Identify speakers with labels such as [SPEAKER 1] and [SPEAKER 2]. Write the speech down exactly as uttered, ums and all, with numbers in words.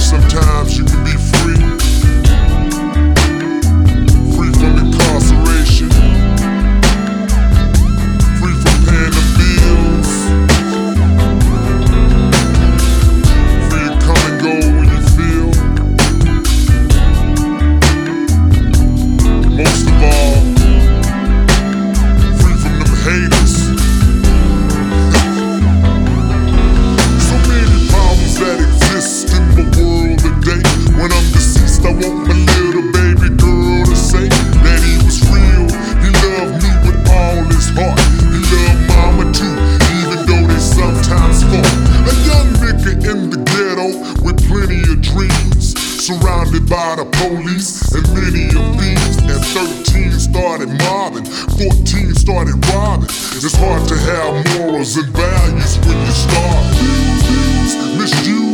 [SPEAKER 1] sometimes you can be free. Free from incarceration. Free from paying the bills. Free to come and go when you feel. Most of all, free from them haters. So many problems that exist in the world today. When I'm deceased, I want my little baby girl to say that he was real. He loved me with all his heart. He loved mama too, even though they sometimes fought. A young nigga in the ghetto with plenty of dreams, surrounded by the police and many of thieves. And thirteen started mobbing, fourteen started robbing. It's hard to have morals and values when you start. Misuse,